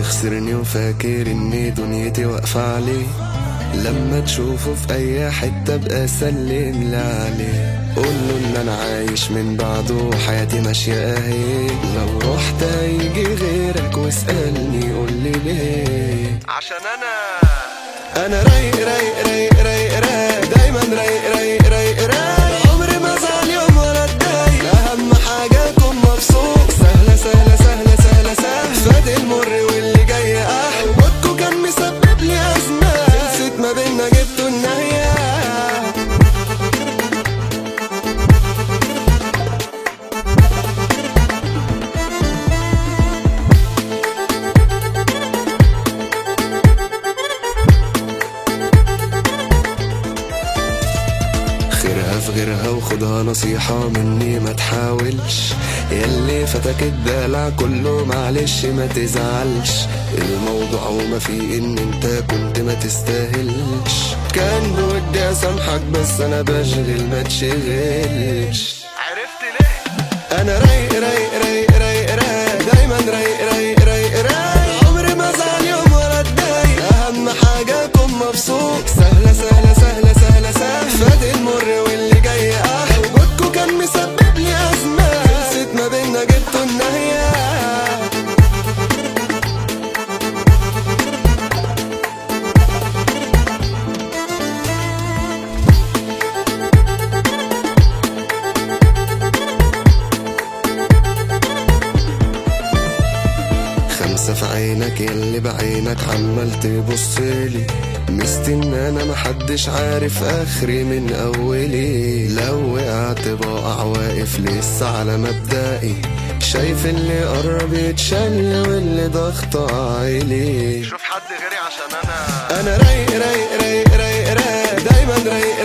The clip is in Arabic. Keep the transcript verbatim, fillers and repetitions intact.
يخسرني وفاكر اني دنيتي واقفة عليه. لما تشوفه في اي حتة بقى سلم لي عليه، قوله ان انا عايش من بعده وحياتي ماشية اهي. لو رحت هيجي غيرك واسألني قولي ليه، عشان انا انا رايق رايق رايق رايق رايق دايما رايق رايق رايق رايق. عمري ما زعل يوم ولا اتضايق، اهم حاجة اكون مبسوط. سهلة سهلة سهلة سهلة سهلة، فات المر واللي جاي احلى. موتكو كان مسبب لي ازمة، خلصت ما بينا جبتوا النهاية. خيرها في غيرها وخدها نصيحة مني ما تحاولش. ياللي فتك الدلع كله معلش ما تزعلش. الموضوع وما فيه ان انت كنت ما تستاهلش. كان بودي اسامحك بس انا بشغل ما تشغلش. عرفت ليه انا رايق رايق رايق رايق رايق دايما رايق رايق رايق رايق. عمري ما زعل يوم ولا اتضايق، اهم حاجة اكون مبسوط. سهلة سهلة سهلة سهلة سهلة، فات المر واللي جاي احلى. وجودكو كان مسبب لي ازمة، خلصت ما بينا جبتوا النهاية. خمسة في عينك ياللي بعينك عمال تبصلي. مستنى انا محدش عارف اخري من اولي. لو وقعت بقع واقف لسه على مبدئي. شايف اللي قرب يتشل واللي ضغط عالي. شوف حد غيري عشان انا انا رايق رايق رايق رايق رايق دايما رايق